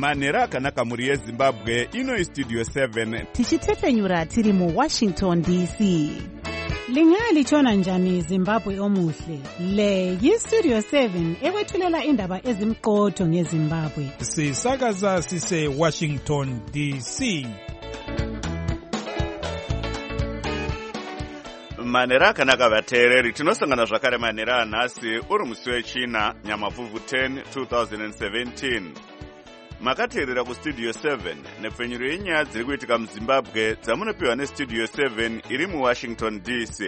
manhero akanaka mhuri yezimbabwe. Ino Studio 7 tichitepfenyura tiri muWashington DC. Lingalitshona njani Zimbabwe omuhle? Le yiStudio 7 ekwethulela indaba ezimqotho ngeZimbabwe. Sisakaza sise Washington DC. manhero akanaka vateereri, tinosangana zvakare manhero anhasi uri musi wechina Nyamavhuvhu 10 2017. Makateerera kuStudio 7 nepfenyuro yenyaya dziri kuitika muZimbabwe dzamunopiwa neStudio 7 iri muWashington DC.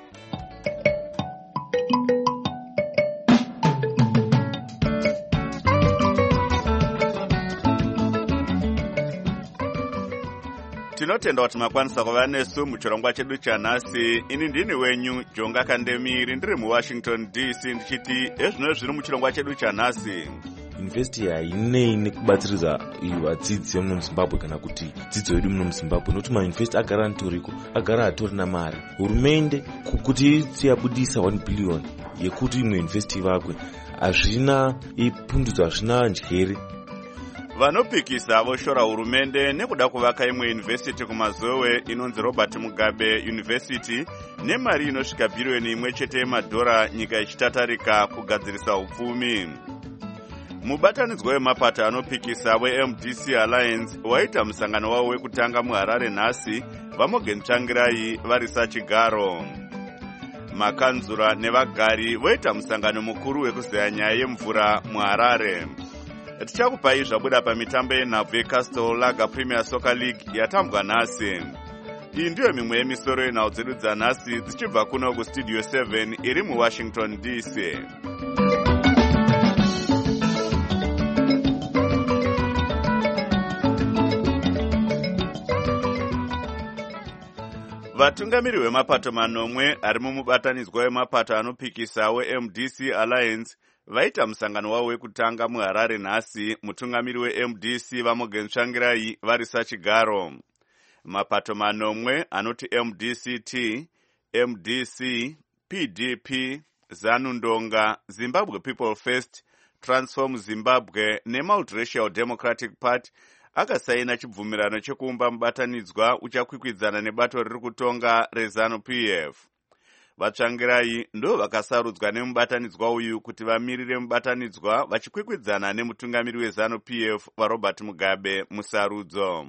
Tinotenda kuti makwanisa kuva nesu muchirongwa chedu chanhasi. Ini ndini wenyu Jonga Kandemiri, ndiri muWashington DC ndichiti ezvino zviri muchirongwa chedu chanhasi. University hainei nekubatsiridza vadzidzi vemuno muZimbabwe kana kuti dzidzo yedu muno muZimbabwe, nokuti mauniversity agara nitoriko, agara hatorina mari. Hurumende kuti yabudisa 1 billion yekuti imwe university vakwe, hazvina ipundudza, hazvina njere. Vanopikisa voshora hurumende nekuda kuvaka imwe university kumazowe inonzi Robert Mugabe University nemari inosvika billioni 1 yemadhora, nyika ichitatarika kugadzirisa upfumi. Mubatanidzwa wemapato anopikisa weMDC Alliance waita musangano wavo wekutanga muHarare nhasi, vaMorgan Tsvangirai vari sachigaro. Makanzura nevagari voita musangano mukuru wekuzeya nyaya yemvura muHarare. Tichakupai zvabuda pamitambo yenhabvu yeCastle Lager Premier Soccer League yatambwa nhasi. Iyi ndiyo mimwe yemisoro yenhau dzedu dzanhasi dzichibva kuno kuStudio 7 iri muWashington DC. Vatungamiri vemapato manomwe ari mumubatanidzwa wemapato anopikisa weMDC Alliance vaita musangano wavo wekutanga muHarare nhasi, mutungamiri weMDC vaMorgan Tsvangirai vari sachigaro. Mapato manomwe anoti MDCT, MDC, PDP, ZANU-Ndonga, Zimbabwe People First, Transform Zimbabwe neMultiracial Democratic Party akasaina chibvumirano chekuumba mubatanidzwa uchakwikwidzana nebato riri kutonga reZANU-PF. Vatsvangirai ndo vakasarudzwa nemubatanidzwa uyu kuti vamirire mubatanidzwa vachikwikwidzana nemutungamiri weZANU-PF vaRobert Mugabe musarudzo.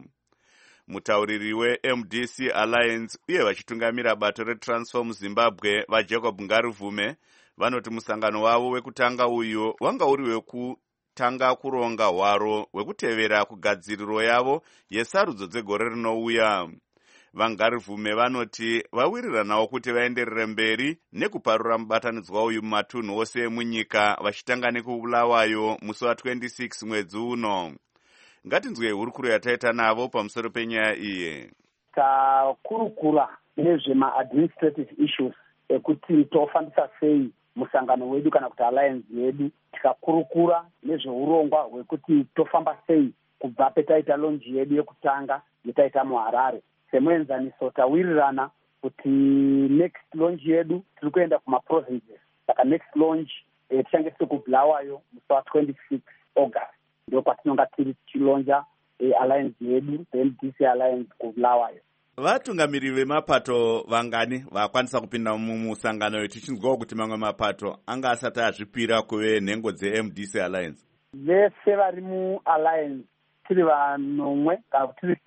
Mutauriri weMDC Alliance uye vachitungamira bato reTransform Zimbabwe vaJacob Ngaruvume vanoti musangano wavo wekutanga uyu wanga uri wekutanga kuronga hwaro wekutevera kugadziriro yavo yesarudzo dzegore rinouya. VaNgaruvume vanoti vawiriranawo kuti vaenderere mberi nekuparura mubatanidzwa uyu mumatunhu ose emunyika, vachitanga nekubulawayo musi wa26 mwedzi uno. Ngatinzwe hurukuro yataita navo pamusoro penyaya iyi. Takurukura nezvema-administrative issues ekuti tofambisa sei musangano wedu kana kuti alliance yedu. Tikakurukura nezveurongwa hwekuti tofamba sei kubva petaita lonji yedu yekutanga yetaita muHarare. Semuenzaniso tawirirana kuti next launch yedu tiri kuenda kumaprovinces. Saka next launch tichange tiri kubulawayo musi wa26 August. Ndio kwatinonga tiri tichilonja alliance yedu, MDC Alliance kubulawayo. Vatungamiri vemapato vangani vakwanisa kupinda mumusangano uyu, tichinzwawo kuti mamwe mapato anga asati azvipira kuve nhengo dzeMDC Alliance? Vese vari mualliance tiri vanomwe kana kuti tiri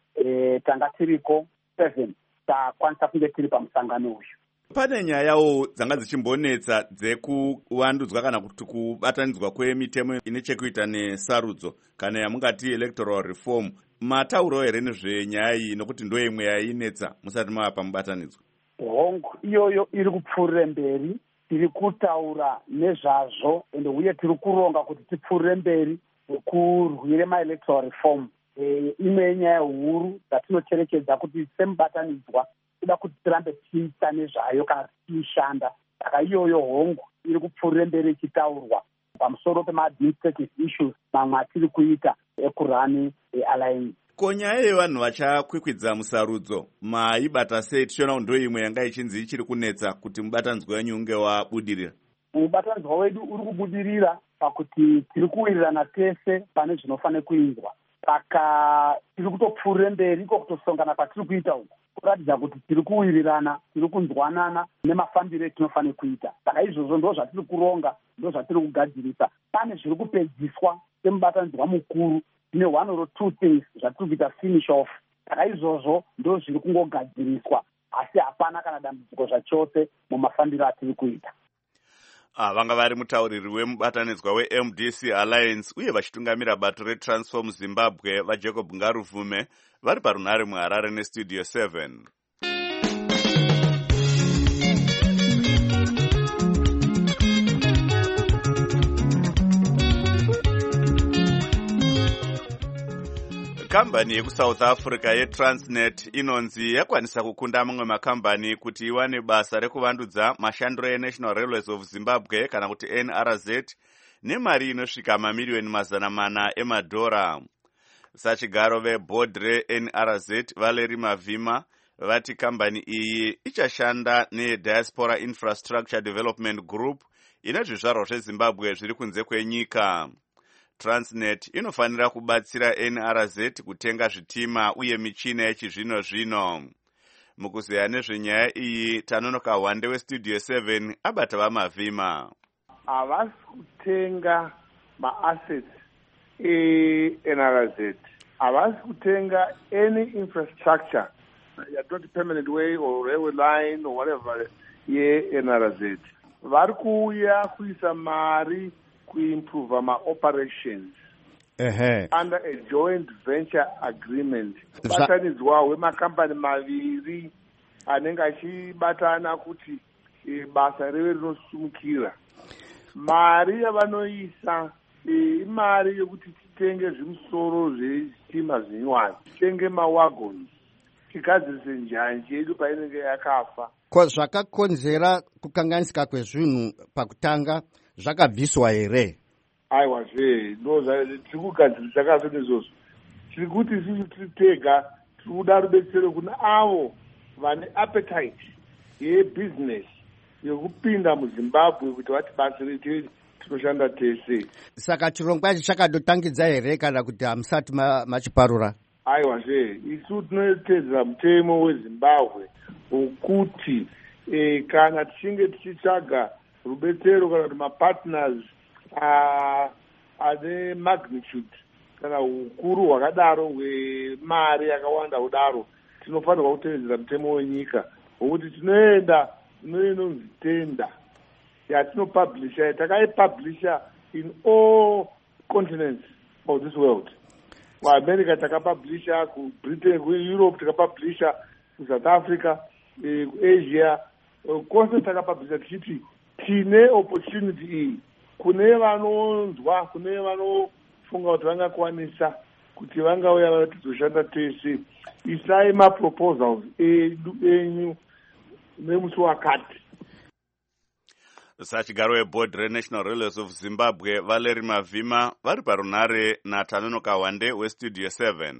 7. Tanga tiriko 7 takwanisa kunge tiri pamusangano uyu. Pane nyayawo dzanga dzichimbonetsa dzekuwandudzwa kana kuti kubatanidzwa kwemitemo ine chekuita nesarudzo kana yamungati electoral reform. Matauro here nezvenyaya iyi nokuti ndo imwe yainetsa musati mava pamubatanidzwa? Hongu iyoyo iri kupfuurire mberi, tiri kutaura nezvazvo ende uye tiri kuronga kuti tipfuurire mberi kurwire maelectoral reform. Imwe yenyaya huru dzatinocherekedza kuti semubatanidzwa kuda kuti tirambe tichiita nezvayo kana tichishanda. Saka iyoyo hongu iri kupfuurire mberi ichitaurwa pamusoro pema-administrative issues mamwe atiri kuita ekurani alliance. Ko nyaya yevanhu vachakwikwidza musarudzo maibata sei? Tichiona ndo imwe yanga ichinzi ichiri kunetsa kuti mubatanidzwa wenyu unge wabudirira. Mubatanidzwa wedu uri kubudirira pakuti tiri kuwirirana tese pane zvinofanira kuizwa. Saka tiri kutopfuurire mberi kutosongana kwatiri kuita uku kuratidza kuti tiri kuwirirana, tiri kunzwanana nemafambiro etinofanira kuita. Saka izvozvo ndo zvatiri kuronga, ndo zvatiri kugadzirisa. Pane zviri kupedziswa semubatanidzwa mukuru ne 1 or 2 things zvatiri kuita finish off. Saka izvozvo ndo zviri kungogadziriswa, asi hapana kana dambudziko zvachose mumafambiro atiri kuita. Vanga vari mutauriri wemubatanidzwa weMDC Alliance uye vachitungamira bato reTransform Zimbabwe vaJacob Ngaruvume vari parunhare muHarare neStudio 7. Kambani yekuSouth Africa yeTransnet inonzi yakwanisa kukunda mamwe makambani kuti iwane basa rekuvandudza mashandiro eNational Railways of Zimbabwe kana kuti NRZ nemari inosvika mamiliyoni 400 emadhora. Sachigaro veboard reNRZ Valerie Mavima vati kambani iyi ichashanda neDiaspora Infrastructure Development Group ine zvizvarwa zveZimbabwe zviri kunze kwenyika. Transnet inofanira kubatsira NRZ kutenga zvitima uye michina yechizvino zvino. Mukuzeya nezvenyaya iyi Tanonoka Wande weStudio 7 abata vaMavima. Havasi kutenga maassets eNRZ. Havasi kutenga any infrastructure, not permanent way or railway line or whatever yeNRZ. Vari kuuya kuisa mari kuimprove operations under a joint venture agreement. Batanidzwa wemakambani maviri anenge achibatana kuti basa rive rinosumukira. Mari yavanoisa imari yokuti titenge zvimusoro zvechitima zvinyuwani, titenge mawagons, tigadzirise njanji yedu painenge yakafa. Zvakakonzera kukanganisika kwezvinhu pakutanga zvakabviswa here? Aiwa zve, tiri kugadzirisa kaso nezvozvo. Tiri kuti isusu tiri tega tiri kuda rubetsero kuna avo vane appetite yebusiness yekupinda muZimbabwe kuti vati basa redu tinoshanda tese. Saka chirongwa ichi chakadotangidza here kana kuti hamusati machiparura? Aiwa zve, isu tinotedzera mutemo weZimbabwe wokuti kana tichinge tichitsvaga rubetsero kana kuti mapartners ane magnitude kana ukuru hwakadaro hwemari yakawanda kudaro, tinofanirwa kutevedzera mutemo wenyika wokuti tinoenda inoinonzi tender yatinopublisha, takaipublisha in all continents of this world. KuAmerica takapublisha, kuBritain, kuEurope takapublisha, kuSouth Africa, kuAsia, kose takapublisha tichiti tine opportunity iyi kune vanonzwa, kune vanofunga kuti vangakwanisa kuti vangauya vatizoshanda tese. Isai maproposals enyu nemusi wakati. Sachigaro weboard reNational Railways of Zimbabwe Valerie Mavima vari parunhare naTanonoka Wande weStudio 7.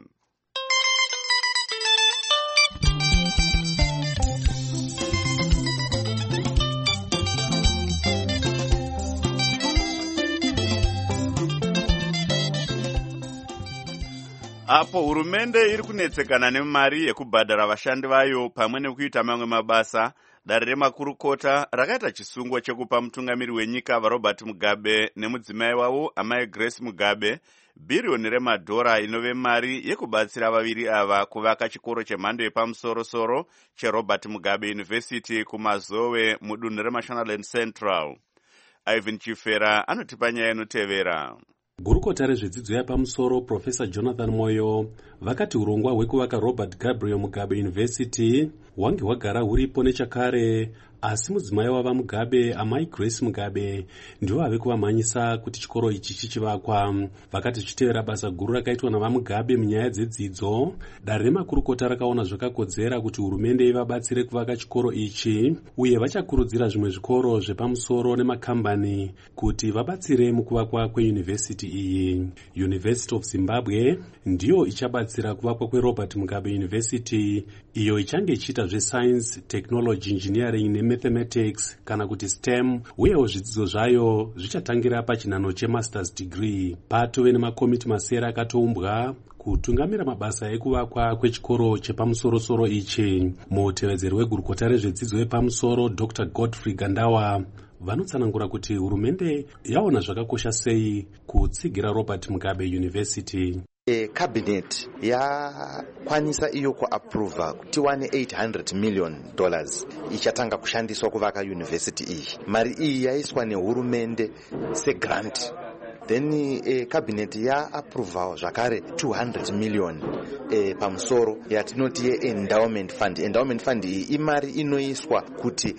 Apo hurumende iri kunetsekana nemari yekubhadhara vashandi vayo pamwe nekuita mamwe mabasa, dare remakurukota rakaita chisungo chekupa mutungamiri wenyika vaRobert Mugabe nemudzimai wavo amai Grace Mugabe bhiriyoni remadhora inove mari yekubatsira vaviri ava kuvaka chikoro chemhando yepamusoro-soro cheRobert Mugabe University kuMazowe mudunhu reMashonaland Central. Ivan Chifera anotipa nyaya inotevera. Gurukota rezvedzidzo yapamusoro Professor Jonathan Moyo vakati urongwa hwekuvaka Robert Gabriel Mugabe University hwange hwagara huripo nechakare, asi mudzimai wava Mugabe amai Grace Mugabe ndivo vave kuvamhanyisa kuti chikoro ichi chichivakwa. Vakati zvichitevera basa guru rakaitwa navaMugabe munyaya dzedzidzo, dare remakurukota rakaona zvakakodzera kuti hurumende ivabatsire kuvaka chikoro ichi, uye vachakurudzira zvimwe zvikoro zvepamusoro nemakambani kuti vabatsire mukuvakwa kweuniversity iyi. University of Zimbabwe ndiyo ichabatsira kuvakwa kweRobert Mugabe University, iyo ichange ichiita zvinoita zveScience, Technology, Engineering neMathematics kana kuti STEM, uyewo zvidzidzo zvayo zvichatangira pachinhano chemasters degree. Patove nemakomiti masere akatoumbwa kutungamira mabasa ekuvakwa kwechikoro chepamusoro-soro ichi. Mutevedzeri wegurukota rezvedzidzo yepamusoro Dr. Godfrey Gandawa vanotsanangura kuti hurumende yaona zvakakosha sei kutsigira Robert Mugabe University. Cabinet yakwanisa iyo kuapprova kuti tiwane $800 million ichatanga kushandiswa kuvaka university iyi. Mari iyi yaiswa nehurumende segrant. Then cabinet yaapprovawo zvakare 200 million pamusoro yatinoti endowment fund. Endowment fund iyi imari inoiswa kuti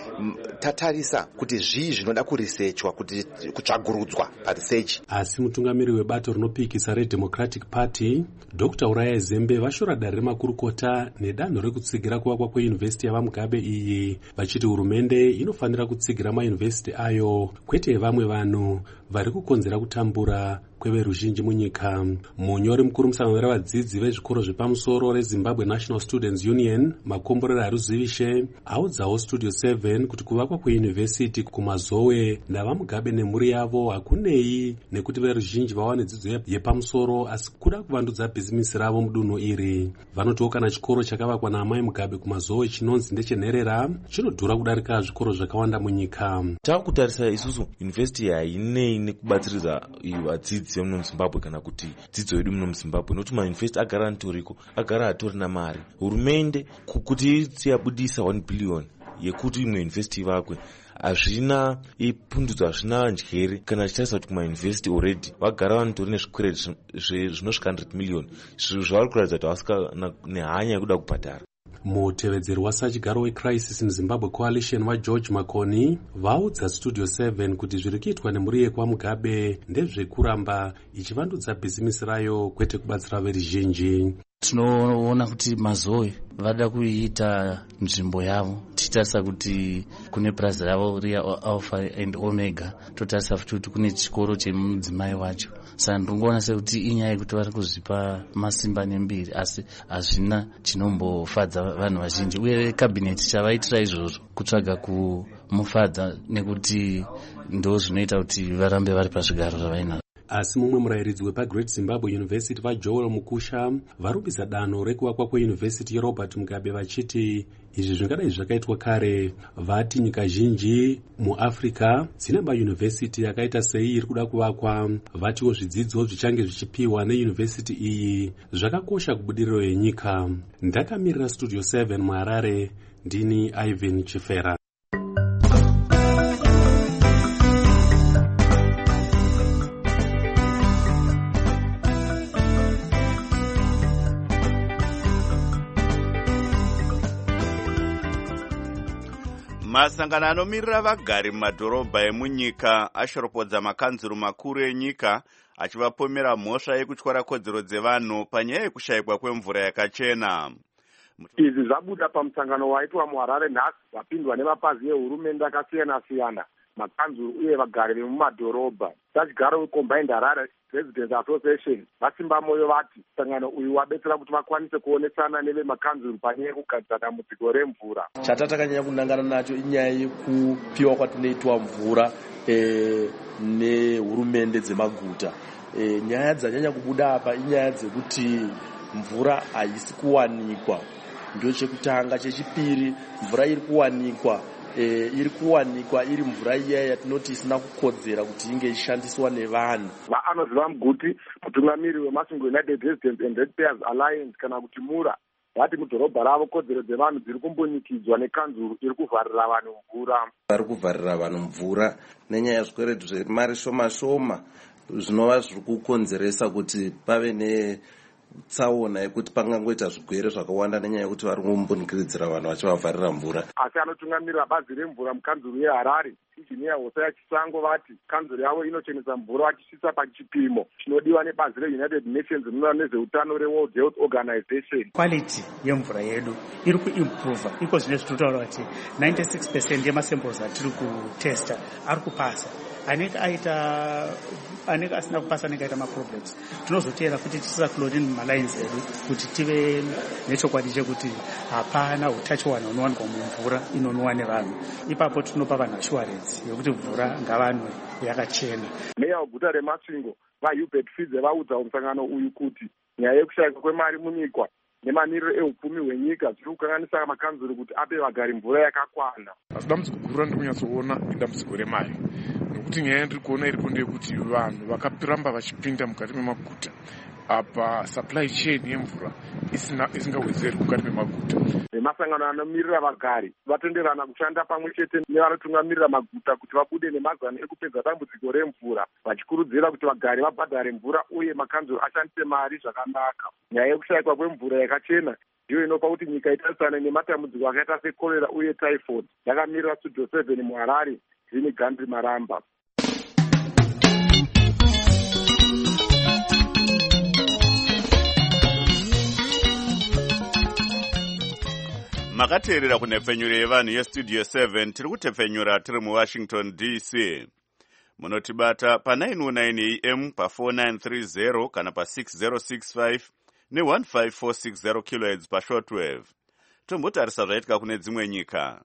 tatarisa kuti zvii zvinoda kuresearchwa, kuti kutsvagurudzwa paresearch. Asi mutungamiri webato rinopikisa reDemocratic Party Dr. Uraya Zembe vashora dare remakurukota nedanho rekutsigira kuvakwa kweYunivhesiti yavaMugabe iyi, vachiti hurumende inofanira kutsigira mayunivhesiti ayo, kwete vamwe vanhu vari kukonzera kutambura kweveruzhinji munyika. Munyori mukuru musangano ravadzidzi vezvikoro zvepamusoro reZimbabwe National Students Union Makomborero Haruzivishe audzawo Studio 7 kuti kuvakwa kweyunivhesiti kumazowe navaMugabe nemhuri yavo hakunei nekuti veruzhinji vawane dzidzo yepamusoro, asi kuda kuvandudza bhizimisi ravo mudunhu iri. Vanotiwo kana chikoro chakavakwa naamai Mugabe kumazowe chinonzi ndechenherera chinodhura kudarika zvikoro zvakawanda munyika. Takutarisa isusu yunivhesiti hainei nekubatsiridza vadzidzi vemuno muZimbabwe kana kuti dzidzo yedu muno muZimbabwe, nokuti mayunivhesiti agara atoriko, agara atori namari. Hurumende kuti yabudisa 1 billion yekuti imwe yunivhesiti ivakwe hazvina ipundudzo, hazvina njere kana chitarisa kuti kumayunivhesiti already vagara vanotori nezvikwereti zvinosvika 100 million, zvinhu zvavari kuratidza kuti havasika nehanya yekuda kubhadhara. Mutevedzeri wasachigaro weCrisis muZimbabwe Coalition waGeorge Makoni vaudza Studio 7 kuti zviri kuitwa nemhuri yekwaMugabe ndezvekuramba ichivandudza bhizimisi rayo kwete kubatsira veruzhinji. Tinoona kuti mazowe vada kuita nzvimbo yavo, tichitarisa kuti kune praza ravo riya Alpha and Omega, totarisa futi kuti kune chikoro chemudzimai wacho. Saka ndingoona sekuti inyaya yekuti vari kuzvipa masimba nembiri, asi hazvina chinombofadza vanhu vazhinji, uye kabineti chavaitira izvozvo kutsvaga kumufadza nekuti ndo zvinoita kuti varambe vari pazvigaro zvavainazvo. Asi mumwe murayiridzi wepaGreat Zimbabwe University vaJoel Mukusha varumbidza danho rekuvakwa kweyunivhesiti yeRobert Mugabe vachiti izvi zvingadai zvakaitwa kare. Vati nyika zhinji muAfrica dzine mayunivhesiti yakaita sei iri kuda kuvakwa. Vatiwo zvidzidzo zvichange zvichipiwa neyunivhesiti iyi zvakakosha kubudiriro yenyika. Ndakamirira Studio 7 muHarare, ndini Ivan Chifera. Masangano anomirira vagari mumadhorobha emunyika ashoropodza makanzuru makuru enyika achivapomera mhosva yekutyara kodzero dzevanhu panyaya yekushayikwa kwemvura yakachena. Izvi zvabuda pamusangano waitwa muHarare nhasi wapindwa nemapazi ehurumende akasiyana-siyana, makanzuru uye vagari vemumadhorobha. Sachigaro weCombined Harare Residents Association vasimba moyo vati musangano uyu wabetsera kuti vakwanise kuonesana nevemakanzuru panyaya yekugadzira dambudziko remvura. Chatatakanyanya kunangana nacho inyaya yekupiwa kwatinoitwa mvura nehurumende dzemaguta. Nyaya dzanyanya kubuda apa inyaya dzekuti mvura haisi kuwanikwa, ndio chekutanga. Chechipiri, mvura iri kuwanikwa iri mvura iya yatinoti isina kukodzera kuti inge ishandiswa nevanhu. Anoziva Mguti, mutungamiri weMasungu United Residents and Ratepayers Alliance kana kuti MURA, vati mudhorobha ravo kodzero dzevanhu dziri kumbonikidzwa nekanzuru iri kuvharira vanhu mvura. Vari kuvharira vanhu mvura nenyaya yezvikwereti zvemari shoma shoma zvinova zviri kukonzeresa kuti pave netsaona yekuti pangangoita zvigwere zvakawanda nenyaya yekuti vari kumbonikidzira vanhu vachivavharira mvura. Asi anotungamirira bazi remvura mukanzuru yeHarare, injiniya Hosea Chisango, vati kanzuru yavo inochenesa mvura vachisvitsa pachipimo chinodiwa nebazi reUnited Nations rinoona nezveutano reWorld Health Organization. Quality yemvura yedu iri kuimprova, iko zvine zvinotaura kuti 96% yemasamples atiri kutesta ari kupasa. anenge asina kupasa anenge aita maproblems. Tinozotera kuti tisisa chlorine mumalines edu kuti tive nechokwadi chekuti hapana utachiwana hunowanikwa mumvura inonwiwa nevanhu. Ipapo tinopa vanhu assurance yekuti mvura ngavanwe yakachena. Meya weguta reMasvingo vaHubert Fidze vaudza musangano uyu kuti nyaya yekushayika kwemari munyika nemaniriro ehupfumi hwenyika zviri kukanganisa makanzuro kuti ape vagari mvura yakakwana. Asi dambudziko guru randikunyatsoona idambudziko remari, nokuti nyaya yandiri kuona iripo ndeyekuti vanhu vakaramba vachipinda mukati memaguta apa supply chain yemvura isingawedzeri mukati memaguta. Vemasangano anomirira vagari vatenderana kushanda pamwe chete nevanotungamirira maguta kuti vabude nemazano ekupedza dambudziko remvura, vachikurudzira kuti vagari vabhadhare mvura uye makanzuro ashandise mari zvakanaka. Nyaya yekushayikwa kwemvura yakachena ndiyo inopa kuti nyika itarisane nematambudziko akaita sekorera uye typhoid. Yakamirira Studio 7 muHarare, ndini Gandhi Maramba. Makateerera kunhepfenyuro yevanhu yestudio 7 tiri kutepfenyura tiri muWashington DC. Munotibata pa909 AM pa4930 kana pa6065 ne15460 kHz pashortwave. Tombotarisa zvaitika kune dzimwe nyika.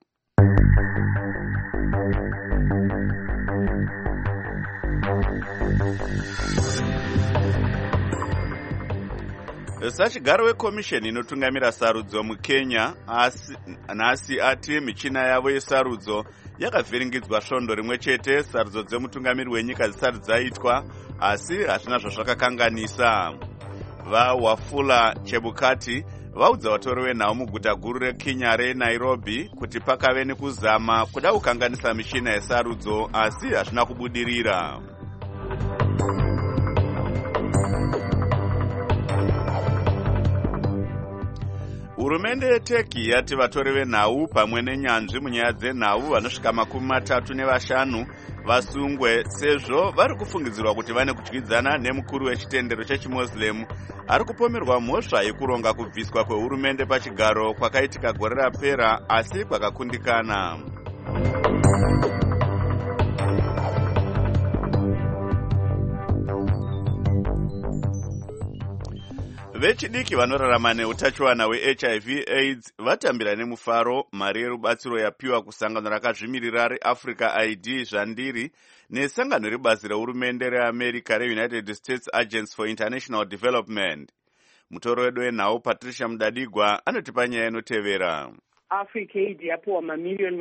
Sachigaro wekomisheni inotungamira sarudzo muKenya nhasi ati michina yavo yesarudzo yakavhiringidzwa svondo rimwe chete sarudzo dzemutungamiri wenyika dzisati dzaitwa, asi hazvina zvazvakakanganisa. VaWafula Chebukati vaudza vatori venhau muguta guru reKenya reNairobi kuti pakave nekuzama kuda kukanganisa michina yesarudzo, asi hazvina kubudirira. Hurumende yeTurkey yati vatori venhau pamwe nenyanzvi munyaya dzenhau vanosvika 35 vasungwe sezvo vari kufungidzirwa kuti vane kudyidzana nemukuru wechitendero chechiMuslim ari kupomerwa mhosva yekuronga kubviswa kwehurumende pachigaro kwakaitika gore rapera asi kwakakundikana. Vechidiki vanorarama neutachiwana hweHIV AIDS vatambira nemufaro mari yerubatsiro yapiwa kusangano rakazvimirira reAfrica ID zvandiri nesangano rebazi rehurumende reAmerica reUnited States Agency for International Development. Mutoro wedu wenhau Patricia Mudadigwa anotipa nyaya inotevera. Africa Aid yapuwa mamiliyoni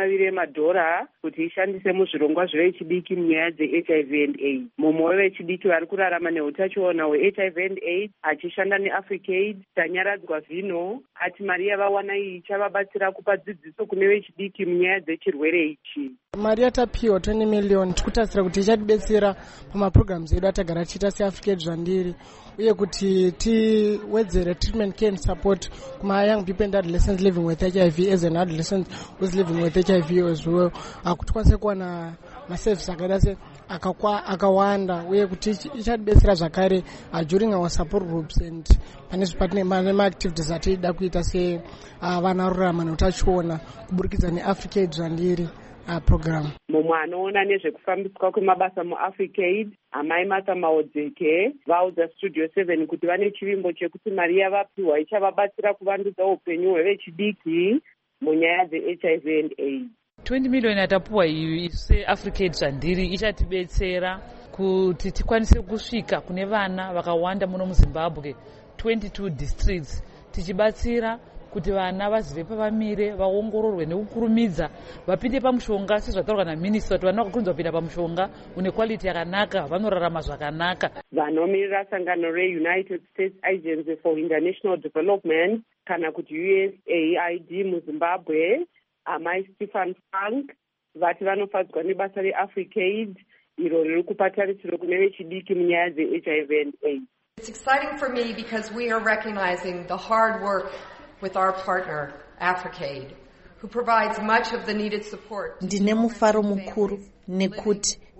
$20 kuti ishandise muzvirongwa zvevechidiki munyaya dzeHIV and AIDS. Mumwe wevechidiki vari kurarama neutachiona hweHIV and AIDS achishanda neAfrica Aid tanyaradzwa zvino ati mari yavawana iyi ichavabatsira kupa dzidziso kune vechidiki munyaya dzechirwere ichi. Mari yatapiwa 20 million tikutarisira kuti ichatidetsera pamaprograms edu atagara tichiita seAfrica Aid zvandiri, uye kuti tiwedzere treatment care and support kuma young people and adolescents living with HIV as an adolescent who's living with HIV as well, kuti tikwanise kuwana maservice akaita akawanda, uye kuti ichatidetsera zvakare during our support groups and pane maactivities atida kuita sevanarurama neutachiona kuburikidza neAfrica Aid zvandiri program. Mumwe anoona nezvekufambiswa kwemabasa muAfrica Aid, amai Martha Maodzeke vaudza Studio 7 kuti vane chivimbo chekuti mari yavapiwa ichavabatsira kuvandudza upenyu hwevechidiki munyaya dzeHIV and AIDS. 20 million atapuwa iyi seAfrica Aid zvandiri ichatibetsera kuti tikwanise kusvika kune vana vakawanda muno muZimbabwe 22 districts, tichibatsira kuti vana vazive pavamire, vaongororwe nekukurumidza vapinde pamushonga sezvataurwa naminista kuti vana vakakurudzirwa kupinda pamushonga une quality yakanaka, vanorarama zvakanaka. Vanomirira sangano reUnited States Agency for International Development kana kuti USAID muZimbabwe, amai Stephen Frank vati vanofadzwa nebasa reAfrica Aid iro riri kupa tarisiro kune vechidiki munyaya dzeHIV and AIDS. It's exciting for me because we are recognizing the hard work with our partner Africa Aid, who provides much of the needed support. Ndine mufaro mukuru nekuti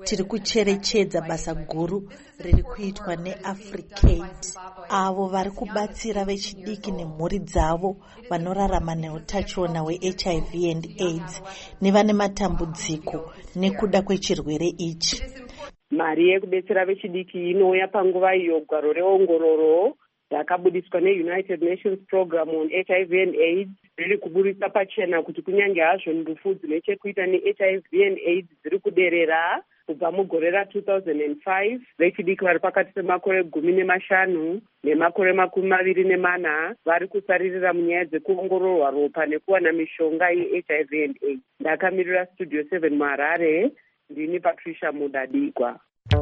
tiri kucherechedza basa guru riri kuitwa neAfricate, avo vari kubatsira vechidiki nemhuri dzavo vanorarama neutachiona hweHIV and AIDS nevane matambudziko nekuda kwechirwere ichi. Mari yekubetsera vechidiki inouya panguva iyo gwaro reongororo rakabudiswa neUnited Nations Program on HIV and AIDS riri kuburitsa pachena kuti kunyange hazvo ndufu dzine chekuita neHIV and AIDS dziri kuderera kubva mugore ra2005, vechidiki vari pakati pemakore 15 nemakore 24 vari kusaririra munyaya dzekuongororwa ropa nekuwana mishonga yeHIV and AIDS. Ndakamirira Studio 7 muHarare, ndini Patricia Mudadikwa.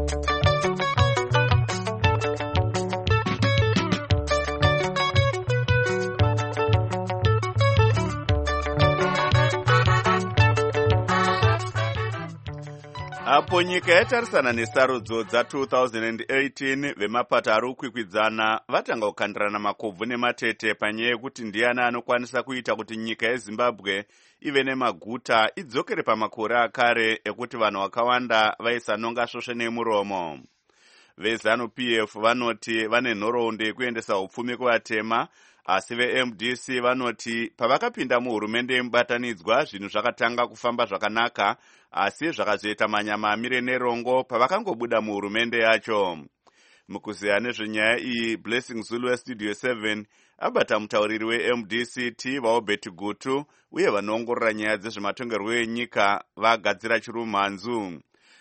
Apo nyika yatarisana nesarudzo dza2018, vemapato ari kukwikwidzana vatanga kukandirana makobvu nematete panyaya yekuti ndiani anokwanisa kuita kuti nyika yeZimbabwe ive nemaguta idzokere pamakore akare ekuti vanhu vakawanda vaisanonga svosve nemuromo. VeZANU-PF vanoti vane nhoroondo yekuendesa upfumi kuvatema, asi veMDC vanoti pavakapinda muhurumende yemubatanidzwa zvinhu zvakatanga kufamba zvakanaka, asi zvakazoita manyama amire nerongo pavakangobuda muhurumende yacho. Mukuziya nezvenyaya iyi, Blessing Zulu weStudio 7 abata mutauriri weMDC Vaobert Gutu uye vanoongorora nyaya dzezvematongerwo enyika vagadzira chirumhanzu.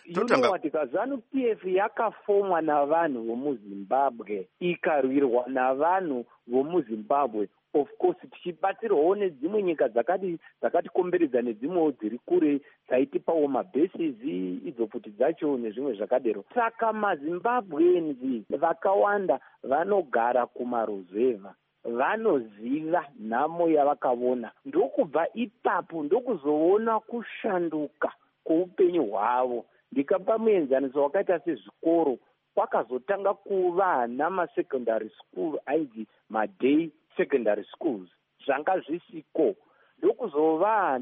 ZANU-PF yakafomwa navanhu vomuZimbabwe, ikarwirwa navanhu vomuZimbabwe. Of course tichibatsirwawo nedzimwe nyika dzakatikomberedza nedzimwewo dziri kure dzaitipawo mabases idzo futi dzacho nezvimwe zvakadero. Saka maZimbabweans vakawanda vanogara kumaruzevha, vanoziva nhamo yavakaona. Ndokubva ipapo ndokuzoona kushanduka kweupenyu hwavo. Ndikapa muenzaniso wakaita sezvikoro, kwakazotanga kuva namasecondary school ainzi maday secondary schools, zvanga zvisiko. Ndokuzova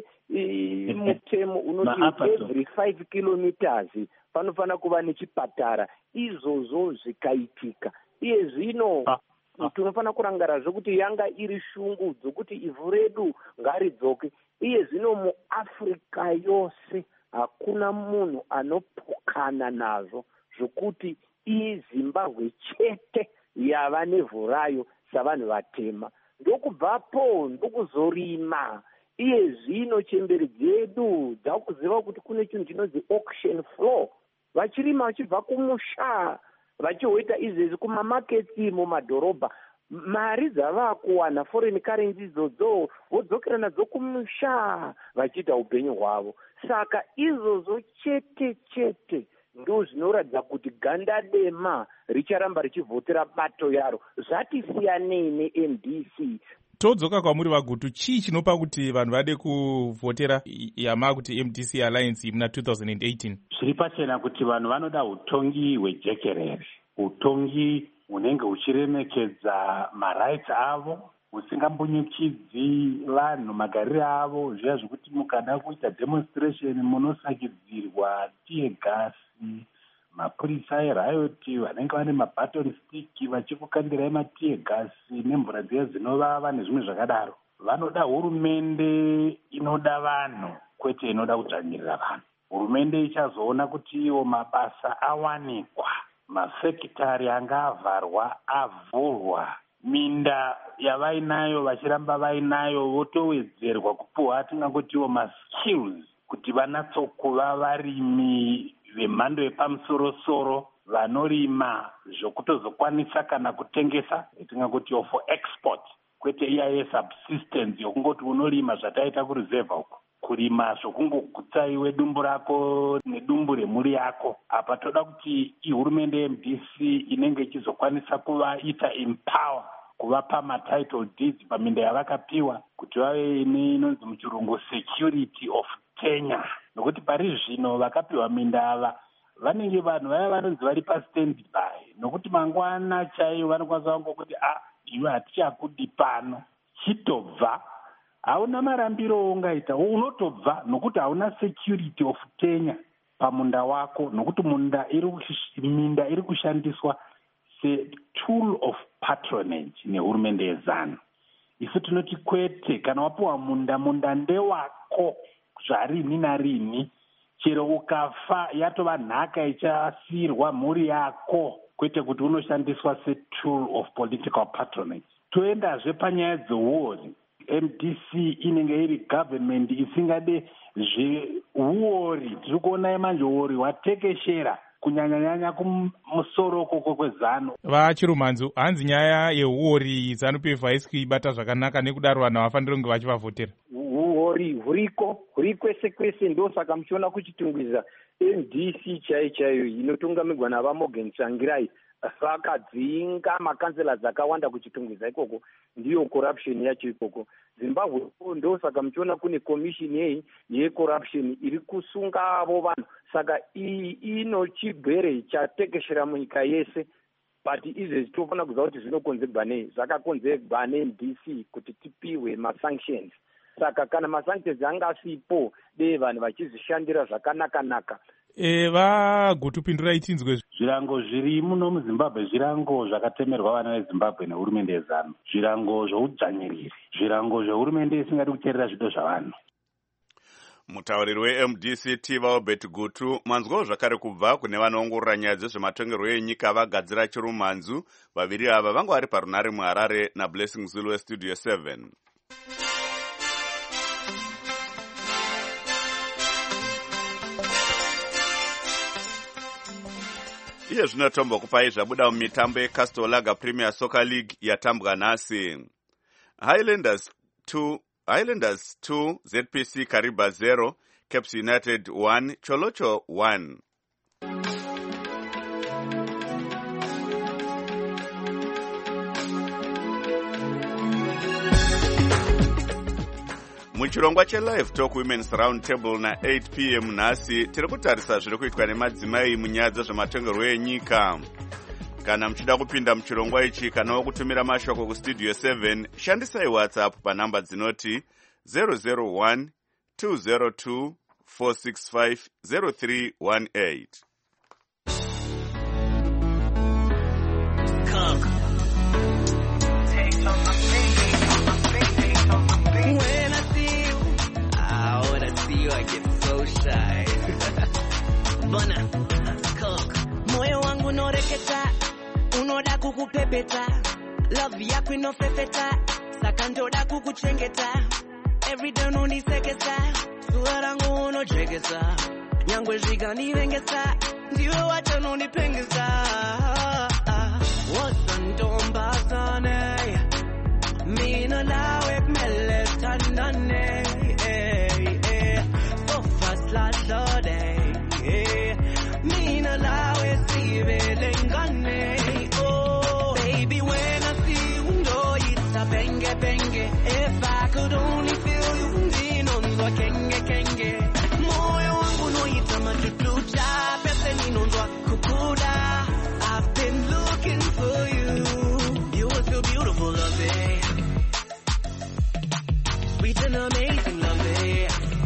nemutemo unoti every 5 kilometers panofana kuva nechipatara. Izvozvo zvikaitika. Iye zvino tinofana kurangara zvokuti yanga iri shungu dzokuti ivhu redu ngaridzoke. Iye zvino muAfrica yose hakuna munhu anopokana nazvo zvokuti iZimbabwe chete yava nevhu rayo savanhu vatema. Ndokubvapo ndokuzorima. Iye zvino chemberi dzedu dzakuziva kuti kune chinhu chinonzi auction floor. Vachirima vachibva kumusha vachihoita izvezvi kumamaketsi mumadhorobha, mari dzavakuwana foreign currency idzodzo vodzokera nadzo kumusha vachiita upenyu hwavo. Saka izvozvo chete chete ndo zvinoratidza kuti ganda dema richaramba richivhotera bato yaro. Zvatisiyanei neMDC. Todzoka kwamuri vagutu, chii chinopa kuti vanhu vade kuvhotera yama kuti MDC Alliance muna 2018? Zviri pachena kuti vanhu vanoda utongi hwejekerere, utongi hunenge huchiremekedza marights avo, husingambunyikidzi vanhu magariro avo. Zviya zvekuti mukada kuita demonstration munosakidzirwa tiye gasi, mapurisa eriot vanenge vane mabaton stick vachikukandirai matiye gasi nemvura dziya dzinovava nezvimwe zvakadaro. Vanoda hurumende inoda vanhu kwete inoda kudzvanyirira vanhu. Hurumende ichazoona kuti iwo mabasa awanikwa, mafekitari anga avharwa avhurwa, minda yavainayo vachiramba vainayo votowedzerwa kupuhwa tingangotiwo maskills kuti vanatsokuva varimi vemhando yepamusorosoro vanorima zvokutozokwanisa kana kutengesa tingangotiwo for export, kwete iya yesubsistence yokungoti unorima zvataita kureserve uko, kurima zvokungogutsaiwe dumbu rako nedumbu remhuri yako. Apa toda kuti ihurumende yeMDC inenge ichizokwanisa kuvaita empower, kuvapa matitle deeds paminda yavakapiwa kuti vave inonzi muchirungu security of tenure, nokuti pari zvino vakapiwa minda ava vanenge vanhu vaya vanonzi vari pastand by, nokuti mangwana chaiyo vanokwanisa kungokuti iwe hatichakudi pano, chitobva. Hauna marambiro ungaita, unotobva nokuti hauna security of tenure. pamunda wako, nokuti minda iri kushandiswa setool of patronage nehurumende yeZANU. Isu tinoti kwete, kana wapiwa munda ndewako zvarini narini, chero ukafa yatova nhaka ichasiyirwa mhuri yako, kwete kuti unoshandiswa setool of political patronage. Toendazve panyaya dzeuori, MDC inenge iri government isingade zveuori. Tiri kuona manje uori hwatekeshera kunyanya kumusoro koko kwezano. VaChirumanzu, hanzi nyaya yeuori ZANU-PF haisi kuibata zvakanaka, nekudaro vanhu havafaniri kunge vachivavhotera. Uori huri kwese kwese, ndosaka muchiona kuchitungwiza MDC chaiyo inotungamirwa navaMorgan Tsvangirai vakadzinga makansela akawanda kuchitungwiza ikoko, ndiyo corruption yacho ikoko. Zimbabwe ndosaka muchiona kune commission yecorruption iri kusunga avo vanhu. Saka iyi ino chigwere chatekeshera munyika yese, but izvezvi tofana kuziva kuti zvinokonzerwa nei. Zvakakonzerwa neMDC kuti tipiwe masanctions. Saka kana masanctions angasipo, dei vanhu vachizvishandira zvakanaka-naka. Vagutupindurai tinzwe. Zvirango zviri muno muZimbabwe zvirango zvakatemerwa vana veZimbabwe nehurumende yeZANU, zvirango zveudzvanyiriri, zvirango zvehurumende isingadi kuteerera zvido zvavanhu. Mutauriri weMDC Tivabet Gutu manzwawo zvakare kubva kune vanoongorora nyaya dzezvematongerwo enyika vagadzira Chirumanzu. Vaviri ava vanga vari parunare muHarare naBlessing Zulu weStudio 7. Iye zvino tombokupai zvabuda mumitambo yeCastor Lager Premier Soccer League yatambwa nhasi. Highlanders 2, ZPC Kariba 0, Caps United 1, Cholocho 1. Muchirongwa cheLive Talk Women's Round Table na 8 p.m. nhasi tiri kutarisa zviri kuitwa nemadzimai munyaya dzezvematongerwo enyika. Kana muchida kupinda muchirongwa ichi kana kutumira mashoko kuStudio 7, shandisai WhatsApp panhamba dzinoti 001 202 465 0318. I get so shy. Bona, moyo wangu noreketa, unoda kukupepeta, love yako inofefeta, saka ndoda kukuchengeta, everyday unonisekesa, sura rangu unojegesa, nyangwe zvikanivengesa, ndiwe wacho unonipengesa. Wasandombazane, mina nawe kumele tandane. Last day, me no lie, see belengane. Oh, baby, when I see you, know it's a benge. If I could only feel you, ninonzwa kenge. Moyo wangu no itama chuchucha, pese ninonzwa kukuda. I've been looking for you. You were so beautiful, lovey. Sweet and amazing, lovey.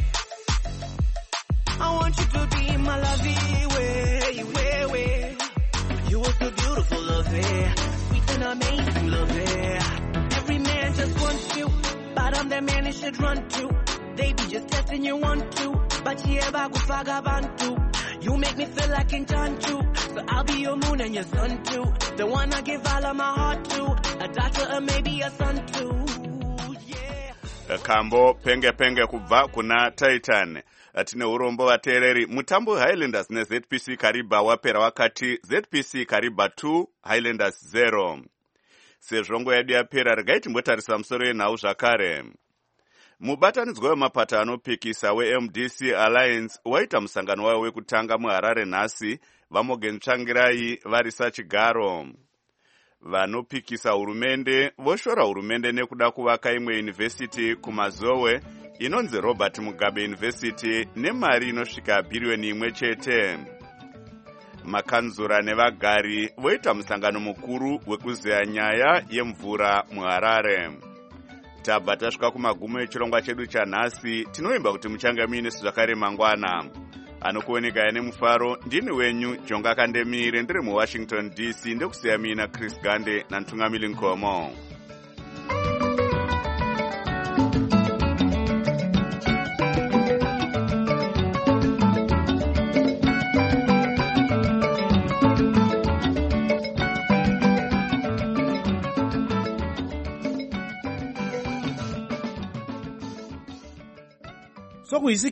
I want you to be my lovey, way. You are so beautiful, lovey. Sweet and amazing, lovey. Every man just wants you, but I'm the man you should run to. They be just testing you want to, but yeah, bagufaga bantu. You make me feel like in Chanchu, so I'll be your moon and your sun too. The one I give all of my heart to, a daughter or maybe a son too. Yeah. Kambo penge kubva kuna Titan. Tine urombo vateereri. Mutambo Highlanders neZPC Kariba wapera wakati ZPC Kariba 2 Highlanders 0. Sezvongo yedu yapera, regai timbotarisa musoro yenhau zvakare. Mubatanidzwa wemapata anopikisa weMDC Alliance waita musangano wayo wekutanga muHarare nhasi, vaMorgan Tsvangirai vari sachigaro. Vanopikisa hurumende voshora hurumende nekuda kuvaka imwe yunivhesiti kumazowe inonzi Robert Mugabe University nemari inosvika bhiriyoni 1 chete. Makanzura nevagari voita musangano mukuru wekuzeya nyaya yemvura muHarare. Tabva tasvika kumagumo echirongwa chedu chanhasi. Tinoimba kuti muchange muine zvakare mangwana. anokuoneka nemufaro. Ndini wenyu Jonga Kandemire, ndiri muWashington DC. Ndekusiya mina Chris Gande naNtungamili Nkomo. Sokuyisi